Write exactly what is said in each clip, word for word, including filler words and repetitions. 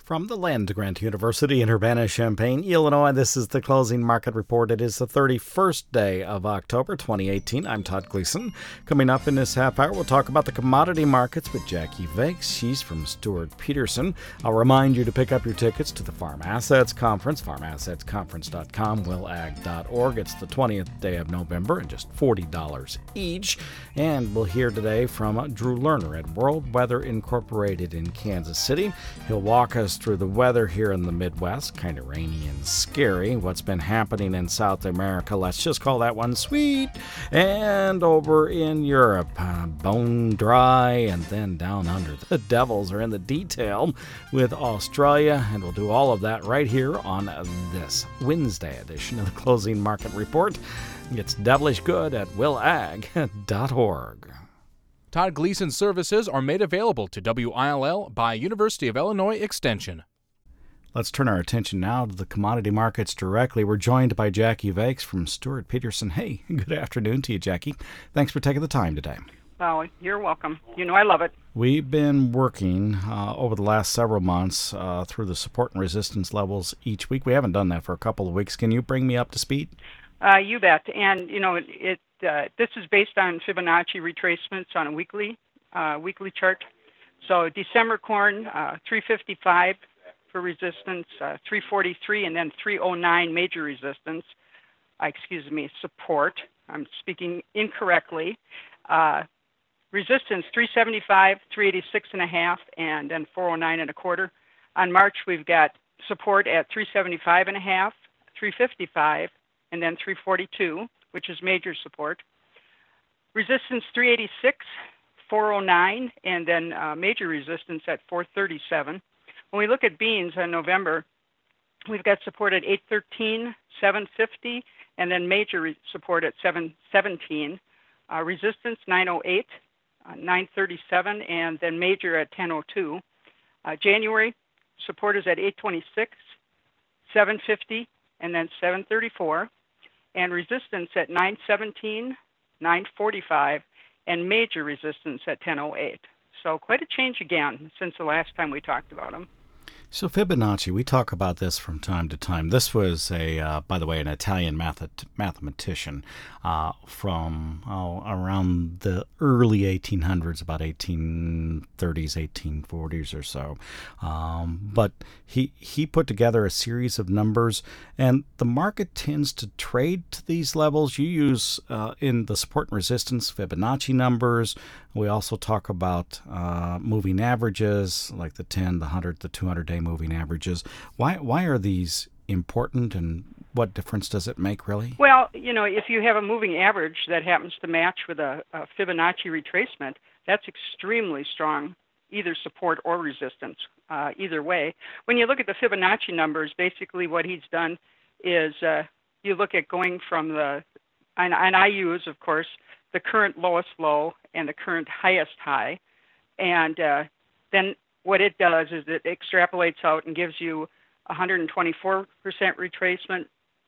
From the Land-Grant University in Urbana-Champaign, Illinois, this is the Closing Market Report. It is the thirty-first day of October, twenty eighteen. I'm Todd Gleason. Coming up in this half hour, we'll talk about the commodity markets with Jackie Vakes. She's from Stewart Peterson. I'll remind you to pick up your tickets to the Farm Assets Conference, farm assets conference dot com, will ag dot org. It's the twentieth day of November and just forty dollars each. And we'll hear today from Drew Lerner at World Weather Incorporated in Kansas City. He'll walk us through the weather here in the Midwest, kind of rainy and scary. What's been happening in South America, let's just call that one sweet. And over in Europe, uh, bone dry, and then down under. The devils are in the detail with Australia, and we'll do all of that right here on this Wednesday edition of the Closing Market Report. It's devilish good at will ag dot org. Todd Gleason services are made available to W I L L by University of Illinois Extension. Let's turn our attention now to the commodity markets directly. We're joined by Jackie Vakes from Stewart Peterson. Hey, good afternoon to you, Jackie. Thanks for taking the time today. Well, you're welcome. You know I love it. We've been working uh, over the last several months uh, through the support and resistance levels each week. We haven't done that for a couple of weeks. Can you bring me up to speed? Uh, you bet. And, you know, it, it uh, this is based on Fibonacci retracements on a weekly uh, weekly chart. So December corn, uh, three fifty-five for resistance, uh, three forty-three, and then three oh nine major resistance. Uh, excuse me, support. I'm speaking incorrectly. Uh, resistance, three seventy-five, three eighty-six and a half, and then four oh nine and a quarter. On March, we've got support at three seventy-five and a half, three fifty-five, and then three forty-two, which is major support. Resistance three eighty-six, four oh nine, and then uh, major resistance at four thirty-seven. When we look at beans in November, we've got support at eight thirteen, seven fifty, and then major re- support at seven seventeen. Uh, resistance nine oh eight, uh, nine thirty-seven, and then major at ten oh two. Uh, January, support is at eight twenty-six, seven fifty, and then seven thirty-four. And resistance at nine seventeen, nine forty-five, and major resistance at ten oh eight. So quite a change again since the last time we talked about them. So Fibonacci, we talk about this from time to time. This was, a, uh, by the way, an Italian math- mathematician uh, from oh, around the early eighteen hundreds, about eighteen thirties, eighteen forties or so. Um, but he he put together a series of numbers, and the market tends to trade to these levels. You use uh, in the support and resistance Fibonacci numbers. We also talk about uh, moving averages, like the ten, the one hundred, the two hundred day moving averages. Why why are these important, and what difference does it make, really? Well, you know, if you have a moving average that happens to match with a, a Fibonacci retracement, that's extremely strong, either support or resistance, uh, either way. When you look at the Fibonacci numbers, basically what he's done is uh, you look at going from the, and, and I use, of course, the current lowest low and the current highest high. And uh, then what it does is it extrapolates out and gives you one hundred twenty-four percent retracement.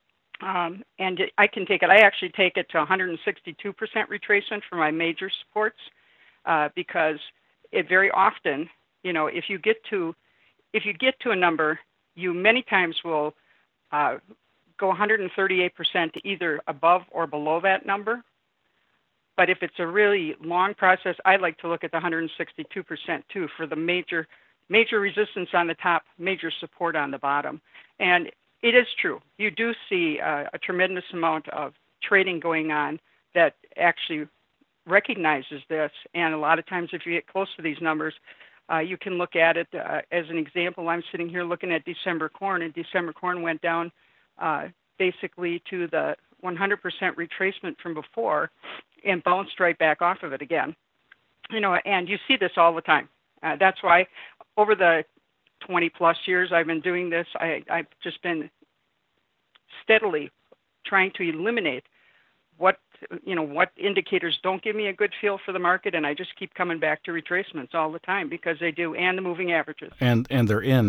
Um, and it, I can take it, I actually take it to one hundred sixty-two percent retracement for my major supports uh, because it very often, you know, if you get to, if you get to a number, you many times will uh, go one hundred thirty-eight percent either above or below that number. But if it's a really long process, I like to look at the one hundred sixty-two percent too for the major major resistance on the top, major support on the bottom. And it is true. You do see uh, a tremendous amount of trading going on that actually recognizes this. And a lot of times if you get close to these numbers, uh, you can look at it uh, as an example. I'm sitting here looking at December corn, and December corn went down uh, basically to the one hundred percent retracement from before and bounced right back off of it again. You know, and you see this all the time. Uh, that's why over the twenty plus years I've been doing this, I, I've just been steadily trying to eliminate what, you know, what indicators don't give me a good feel for the market, and I just keep coming back to retracements all the time because they do, and the moving averages. And and they're in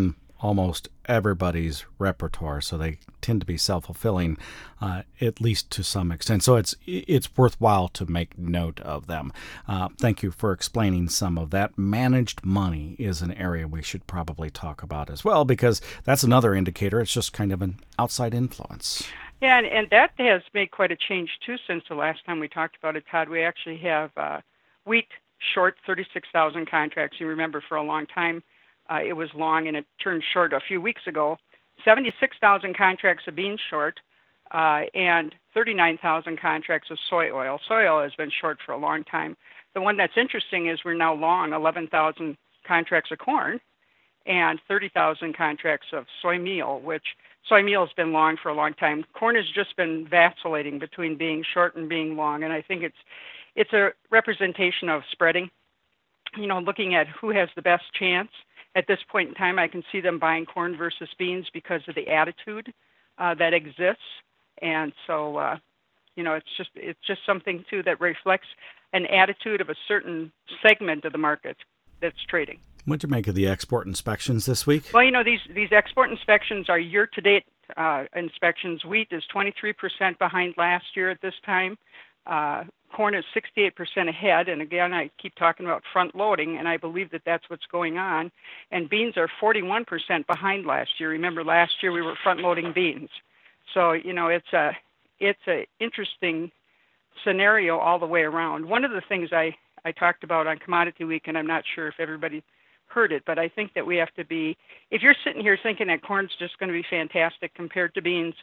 almost everybody's repertoire, so they tend to be self-fulfilling, uh, at least to some extent. So it's it's worthwhile to make note of them. Uh, thank you for explaining some of that. Managed money is an area we should probably talk about as well, because that's another indicator. It's just kind of an outside influence. Yeah, and, and that has made quite a change, too, since the last time we talked about it, Todd. We actually have uh, wheat short thirty-six thousand contracts. You remember for a long time uh, it was long, and it turned short a few weeks ago. seventy-six thousand contracts of beans short uh, and thirty-nine thousand contracts of soy oil. Soy oil has been short for a long time. The one that's interesting is we're now long eleven thousand contracts of corn and thirty thousand contracts of soy meal, which soy meal has been long for a long time. Corn has just been vacillating between being short and being long, and I think it's it's a representation of spreading. You know, looking at who has the best chance. At this point in time, I can see them buying corn versus beans because of the attitude uh, that exists, and so uh, you know, it's just it's just something too that reflects an attitude of a certain segment of the market that's trading. What did you make of the export inspections this week? Well, you know, these, these export inspections are year-to-date uh, inspections. Wheat is twenty-three percent behind last year at this time. Uh, corn is sixty-eight percent ahead. And again, I keep talking about front-loading, and I believe that that's what's going on. And beans are forty-one percent behind last year. Remember, last year we were front-loading beans. So, you know, it's a it's a interesting scenario all the way around. One of the things I, I talked about on Commodity Week, and I'm not sure if everybody heard it, but I think that we have to be, if you're sitting here thinking that corn's just going to be fantastic compared to beans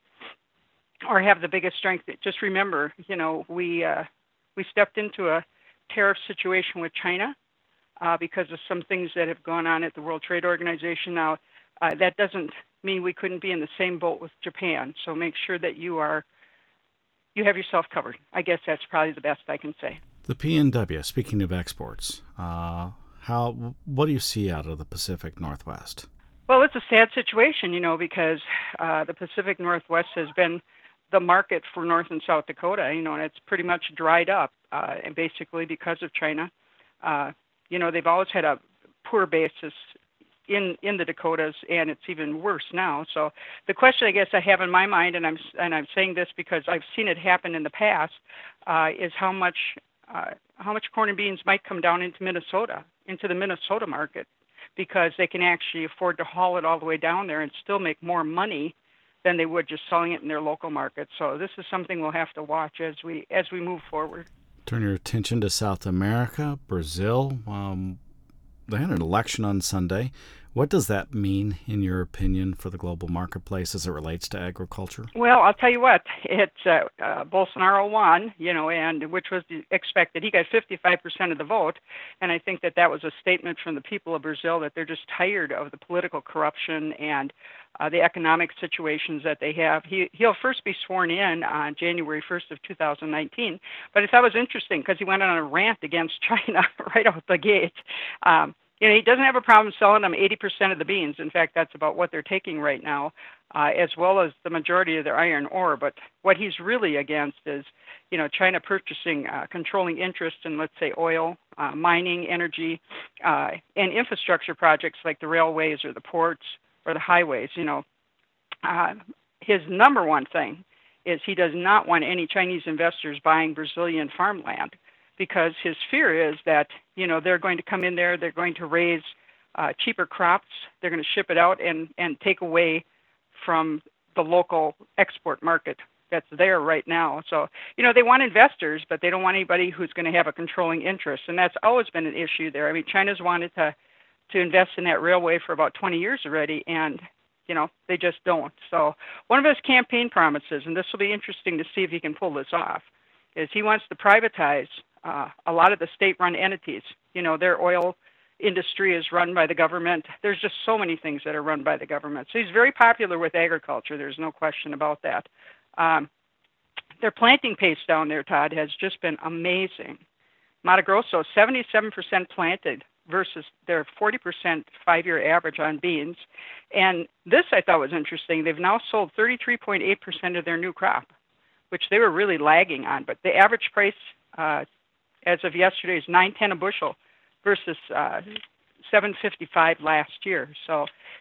or have the biggest strength, just remember, you know, we uh, we stepped into a tariff situation with China uh, because of some things that have gone on at the World Trade Organization. Now, uh, that doesn't mean we couldn't be in the same boat with Japan, so make sure that you are, you have yourself covered. I guess that's probably the best I can say. The P N W, speaking of exports, uh, How, what do you see out of the Pacific Northwest? Well, it's a sad situation, you know, because uh, the Pacific Northwest has been the market for North and South Dakota, you know, and it's pretty much dried up, uh, and basically because of China. Uh, you know, they've always had a poor basis in, in the Dakotas, and it's even worse now. So the question I guess I have in my mind, and I'm and I'm saying this because I've seen it happen in the past, uh, is how much uh, how much corn and beans might come down into Minnesota, into the Minnesota market, because they can actually afford to haul it all the way down there and still make more money than they would just selling it in their local market. So this is something we'll have to watch as we as we move forward. Turn your attention to South America, Brazil. Um, they had an election on Sunday. What does that mean, in your opinion, for the global marketplace as it relates to agriculture? Well, I'll tell you what, it's uh, uh, Bolsonaro won, you know, and which was expected. He got fifty-five percent of the vote, and I think that that was a statement from the people of Brazil that they're just tired of the political corruption and uh, the economic situations that they have. He, he'll first be sworn in on January first of two thousand nineteen, but I thought it was interesting because he went on a rant against China right out the gate. Um, You know, he doesn't have a problem selling them eighty percent of the beans. In fact, that's about what they're taking right now, uh, as well as the majority of their iron ore. But what he's really against is, you know, China purchasing uh, controlling interest in, let's say, oil, uh, mining, energy, uh, and infrastructure projects like the railways or the ports or the highways. You know, uh, his number one thing is he does not want any Chinese investors buying Brazilian farmland, because his fear is that, you know, they're going to come in there, they're going to raise uh, cheaper crops, they're going to ship it out and, and take away from the local export market that's there right now. So, you know, they want investors, but they don't want anybody who's going to have a controlling interest, and that's always been an issue there. I mean, China's wanted to, to invest in that railway for about twenty years already, and, you know, they just don't. So one of his campaign promises, and this will be interesting to see if he can pull this off, is he wants to privatize Uh, a lot of the state-run entities. You know, their oil industry is run by the government. There's just so many things that are run by the government. So he's very popular with agriculture. There's no question about that. Um, their planting pace down there, Todd, has just been amazing. Mato Grosso, seventy-seven percent planted versus their forty percent five-year average on beans. And this I thought was interesting. They've now sold thirty-three point eight percent of their new crop, which they were really lagging on. But the average price uh, as of yesterday is nine ten a bushel versus uh, seven fifty-five last year. So,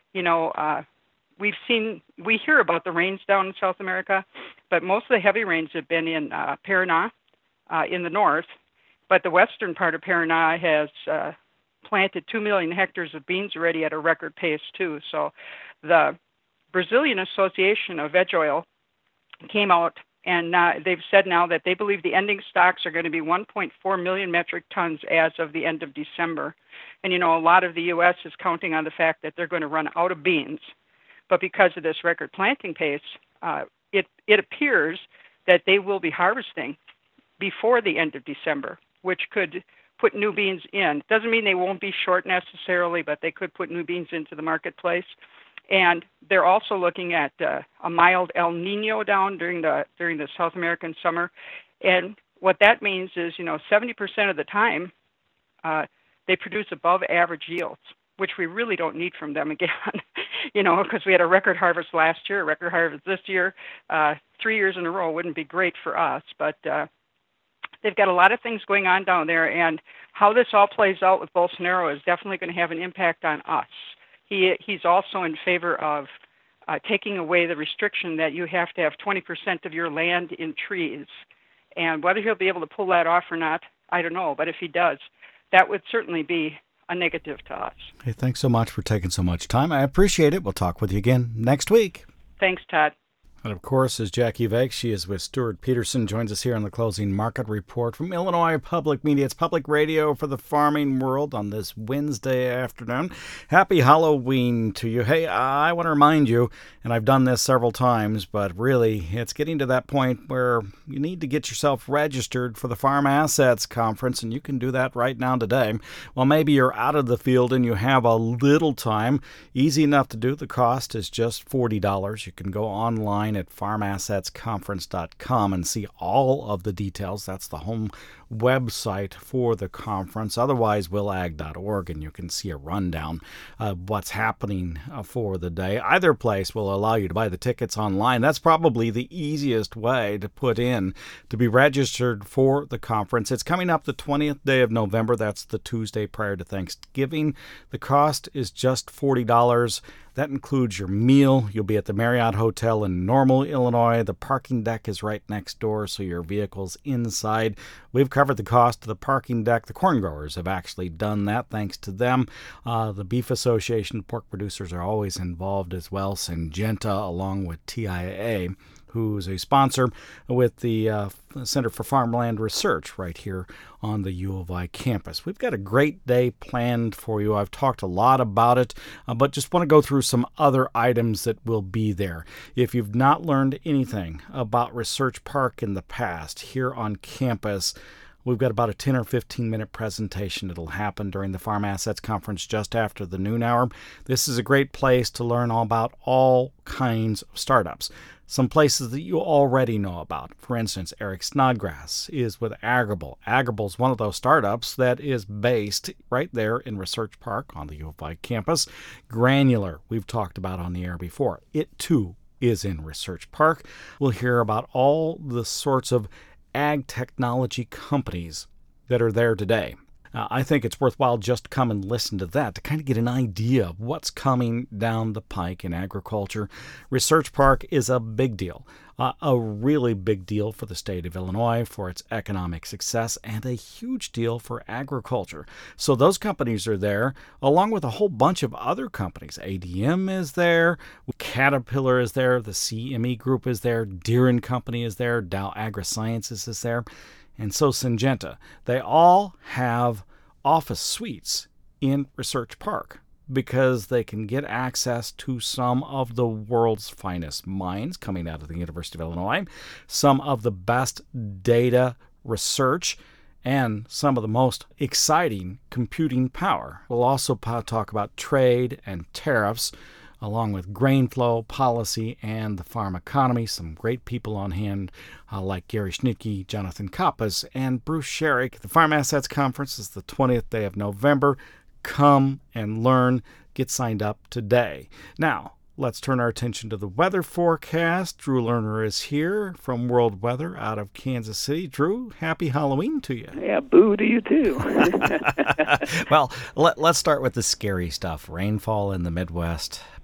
you know, uh, we've seen, we hear about the rains down in South America, but most of the heavy rains have been in uh, Paraná uh, in the north, but the western part of Paraná has uh, planted two million hectares of beans already at a record pace too. So the Brazilian Association of Veg Oil came out and uh, they've said now that they believe the ending stocks are going to be one point four million metric tons as of the end of December. And, you know, a lot of the U S is counting on the fact that they're going to run out of beans. But because of this record planting pace, uh, it, it appears that they will be harvesting before the end of December, which could put new beans in. Doesn't mean they won't be short necessarily, but they could put new beans into the marketplace. And they're also looking at uh, a mild El Nino down during the during the South American summer. And what that means is, you know, seventy percent of the time uh, they produce above average yields, which we really don't need from them again, you know, because we had a record harvest last year, a record harvest this year. Uh, three years in a row wouldn't be great for us, but uh, they've got a lot of things going on down there. And how this all plays out with Bolsonaro is definitely going to have an impact on us. He he's also in favor of uh, taking away the restriction that you have to have twenty percent of your land in trees. And whether he'll be able to pull that off or not, I don't know. But if he does, that would certainly be a negative to us. Hey, thanks so much for taking so much time. I appreciate it. We'll talk with you again next week. Thanks, Todd. And of course, is Jackie Vake. She is with Stuart Peterson, joins us here on the Closing Market Report from Illinois Public Media. It's public radio for the farming world on this Wednesday afternoon. Happy Halloween to you. Hey, I want to remind you, and I've done this several times, but really, it's getting to that point where you need to get yourself registered for the Farm Assets Conference, and you can do that right now today. Well, maybe you're out of the field and you have a little time. Easy enough to do. The cost is just forty dollars. You can go online at farm assets conference dot com and see all of the details. That's the home website for the conference. Otherwise, will ag dot org, and you can see a rundown of what's happening for the day. Either place will allow you to buy the tickets online. That's probably the easiest way to put in to be registered for the conference. It's coming up the twentieth day of November. That's the Tuesday prior to Thanksgiving. The cost is just forty dollars. That includes your meal. You'll be at the Marriott Hotel in Normal, Illinois. The parking deck is right next door, so your vehicle's inside. We've covered the cost of the parking deck. The corn growers have actually done that, thanks to them. Uh, the Beef Association, pork producers are always involved as well. Syngenta, along with T I A, who's a sponsor with the uh, Center for Farmland Research right here on the U of I campus. We've got a great day planned for you. I've talked a lot about it, uh, but just want to go through some other items that will be there. If you've not learned anything about Research Park in the past here on campus, we've got about a ten or fifteen minute presentation that'll happen during the Farm Assets Conference just after the noon hour. This is a great place to learn all about all kinds of startups. Some places that you already know about. For instance, Eric Snodgrass is with Agrible. Agrible is one of those startups that is based right there in Research Park on the U of I campus. Granular, we've talked about on the air before. It, too, is in Research Park. We'll hear about all the sorts of ag technology companies that are there today. Uh, I think it's worthwhile just to come and listen to that to kind of get an idea of what's coming down the pike in agriculture. Research Park is a big deal, uh, a really big deal for the state of Illinois, for its economic success, and a huge deal for agriculture. So those companies are there, along with a whole bunch of other companies. A D M is there, Caterpillar is there, the C M E Group is there, Deere and Company is there, Dow AgroSciences is there. And so Syngenta, they all have office suites in Research Park because they can get access to some of the world's finest minds coming out of the University of Illinois, some of the best data research, and some of the most exciting computing power. We'll also talk about trade and tariffs, along with grain flow, policy, and the farm economy. Some great people on hand uh, like Gary Schnicke, Jonathan Kappas, and Bruce Sherrick. The Farm Assets Conference is the twentieth day of November. Come and learn. Get signed up today. Now, let's turn our attention to the weather forecast. Drew Lerner is here from World Weather out of Kansas City. Drew, happy Halloween to you. Yeah, boo to you too. Well, let, let's start with the scary stuff. Rainfall in the Midwest,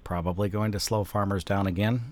probably going to slow farmers down again.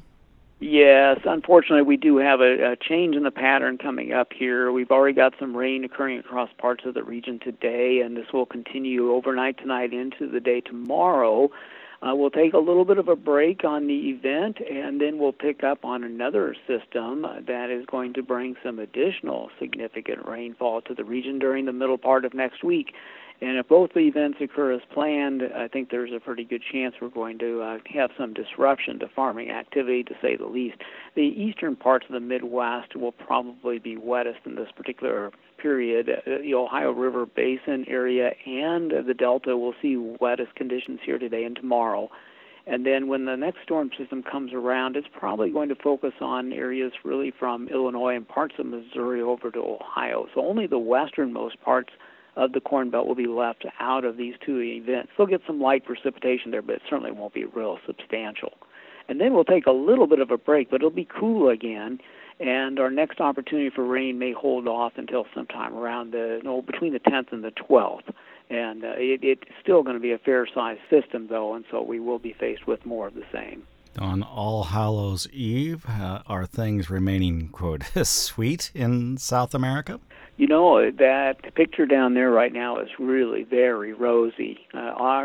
Yes, unfortunately, we do have a, a change in the pattern coming up here. We've already got some rain occurring across parts of the region today, and this will continue overnight tonight into the day tomorrow. Uh, we'll take a little bit of a break on the event, and then we'll pick up on another system that is going to bring some additional significant rainfall to the region during the middle part of next week. And if both the events occur as planned, I think there's a pretty good chance we're going to uh, have some disruption to farming activity, to say the least. The eastern parts of the Midwest will probably be wettest in this particular period. Uh, the Ohio River Basin area and uh, the Delta will see wettest conditions here today and tomorrow. And then when the next storm system comes around, it's probably going to focus on areas really from Illinois and parts of Missouri over to Ohio. So only the westernmost parts of the Corn Belt will be left out of these two events. They'll get some light precipitation there, but it certainly won't be real substantial. And then we'll take a little bit of a break, but it'll be cool again, and our next opportunity for rain may hold off until sometime around the, no, between the tenth and the twelfth. And uh, it, it's still going to be a fair-sized system, though, and so we will be faced with more of the same. On All Hallows Eve, uh, are things remaining, quote, sweet in South America? You know, that picture down there right now is really very rosy. Uh,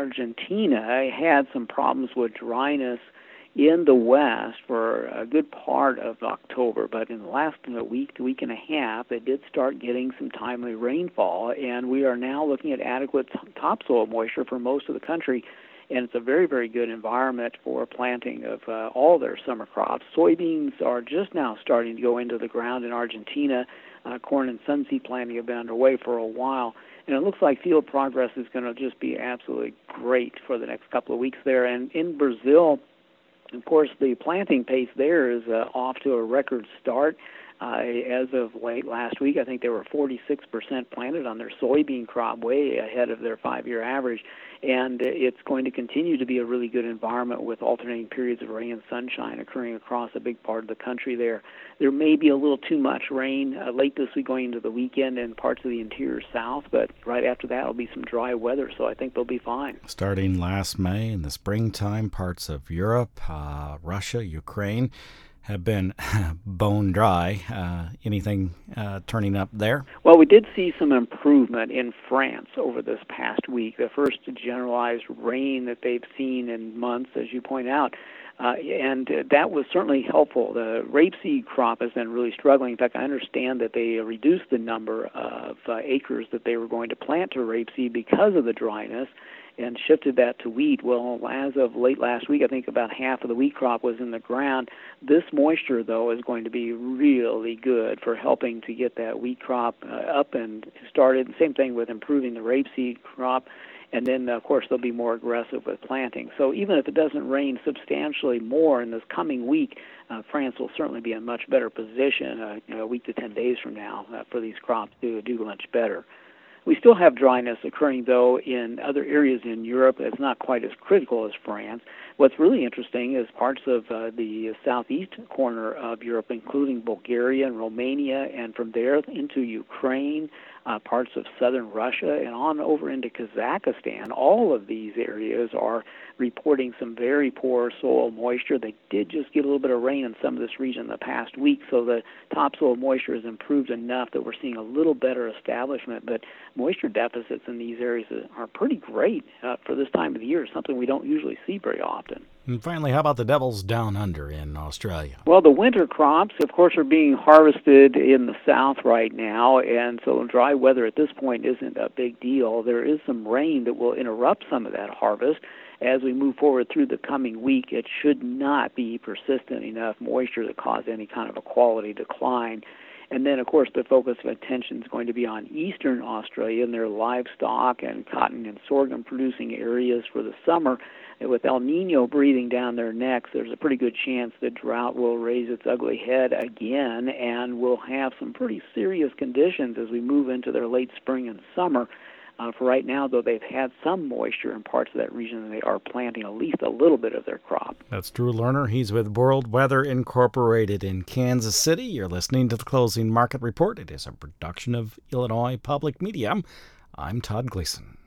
Argentina had some problems with dryness in the west for a good part of October, but in the last you know, week, week and a half, it did start getting some timely rainfall, and we are now looking at adequate topsoil moisture for most of the country, and it's a very, very good environment for planting of uh, all their summer crops. Soybeans are just now starting to go into the ground in Argentina. Uh, corn and sunseed planting have been underway for a while, and it looks like field progress is going to just be absolutely great for the next couple of weeks there. And in Brazil, of course, the planting pace there is uh, off to a record start. Uh, as of late last week, I think they were forty-six percent planted on their soybean crop, way ahead of their five-year average. And it's going to continue to be a really good environment with alternating periods of rain and sunshine occurring across a big part of the country there. There may be a little too much rain uh, late this week going into the weekend in parts of the interior south, but right after that will be some dry weather, so I think they'll be fine. Starting last May in the springtime, parts of Europe, uh, Russia, Ukraine have been bone dry. Uh, anything uh, turning up there? Well, we did see some improvement in France over this past week. The first generalized rain that they've seen in months, as you point out, uh, and uh, that was certainly helpful. The rapeseed crop has been really struggling. In fact, I understand that they reduced the number of uh, acres that they were going to plant to rapeseed because of the dryness, and shifted that to wheat. Well, as of late last week, I think about half of the wheat crop was in the ground. This moisture, though, is going to be really good for helping to get that wheat crop uh, up and started. Same thing with improving the rapeseed crop. And then, of course, they'll be more aggressive with planting. So even if it doesn't rain substantially more in this coming week, uh, France will certainly be in a much better position uh, you know, a week to ten days from now uh, for these crops to do much better. We still have dryness occurring, though, in other areas in Europe. It's not quite as critical as France. What's really interesting is parts of uh, the southeast corner of Europe, including Bulgaria and Romania, and from there into Ukraine, uh, parts of southern Russia, and on over into Kazakhstan. All of these areas are reporting some very poor soil moisture. They did just get a little bit of rain in some of this region the past week, so the topsoil moisture has improved enough that we're seeing a little better establishment, but moisture deficits in these areas are pretty great uh, for this time of the year, something we don't usually see very often. And finally, how about the Devils Down Under in Australia? Well, the winter crops, of course, are being harvested in the south right now, and so dry weather at this point isn't a big deal. There is some rain that will interrupt some of that harvest. As we move forward through the coming week, it should not be persistent enough moisture to cause any kind of a quality decline. And then, of course, the focus of attention is going to be on eastern Australia and their livestock and cotton and sorghum producing areas for the summer. And with El Nino breathing down their necks, there's a pretty good chance that drought will raise its ugly head again, and we'll have some pretty serious conditions as we move into their late spring and summer. Uh, for right now, though, they've had some moisture in parts of that region, and they are planting at least a little bit of their crop. That's Drew Lerner. He's with World Weather Incorporated in Kansas City. You're listening to the Closing Market Report. It is a production of Illinois Public Media. I'm Todd Gleason.